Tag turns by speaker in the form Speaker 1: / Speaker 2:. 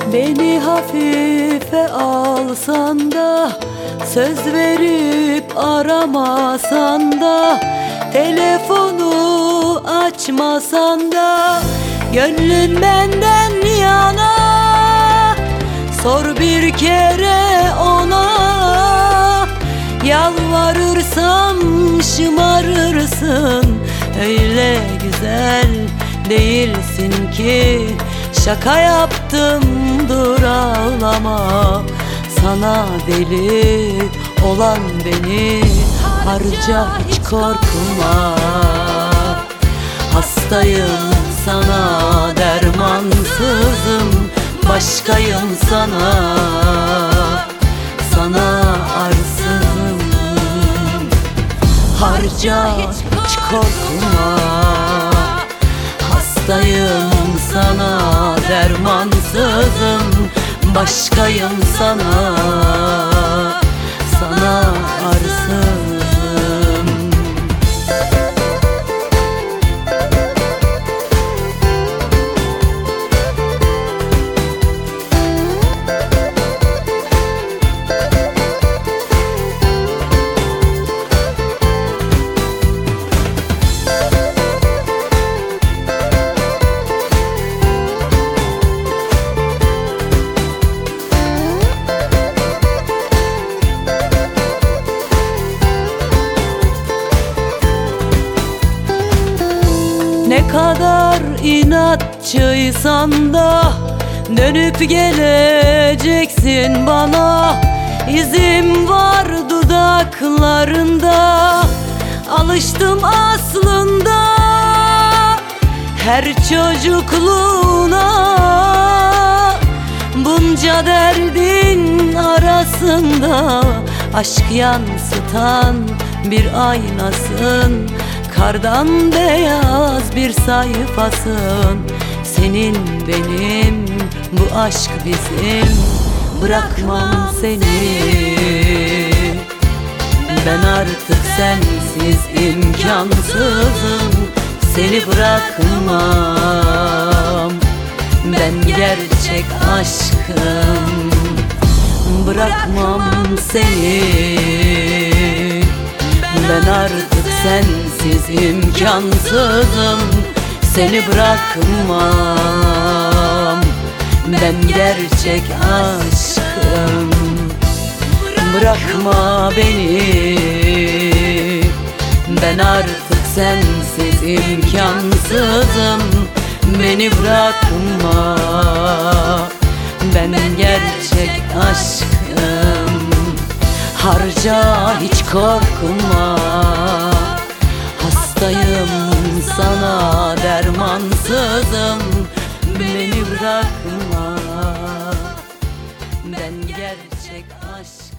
Speaker 1: Beni hafife alsan da, söz verip aramasan da, telefonu açmasan da, gönlün benden yana. Sor bir kere ona, yalvarırsam şımarırsın. Öyle güzel değilsin ki, şaka yaptım dur ağlama. Sana deli olan beni harca hiç korkma. Hastayım sana dermansızım, başkayım sana, sana arsızım. Harca hiç korkma. Hastayım sana dermansızım, başkayım sana, sana arsızım. Ne kadar inatçıysan da, dönüp geleceksin bana. İzim var dudaklarında, alıştım aslında her çocukluğuna. Bunca derdin arasında, aşk yansıtan bir aynasın. Kardan beyaz bir sayfasın. Senin benim, bu aşk bizim. Bırakmam seni, ben artık sensiz imkansızım. Seni bırakmam, ben gerçek aşkım. Bırakmam seni, ben artık sensiz imkansızım. Seni bırakmam, ben gerçek aşkım. Bırakma beni, ben artık sensiz imkansızım. Beni bırakma, ben gerçek aşkım. Harca hiç korkma. Hastayım sana dermansızım. Beni bırakma, ben gerçek aşk.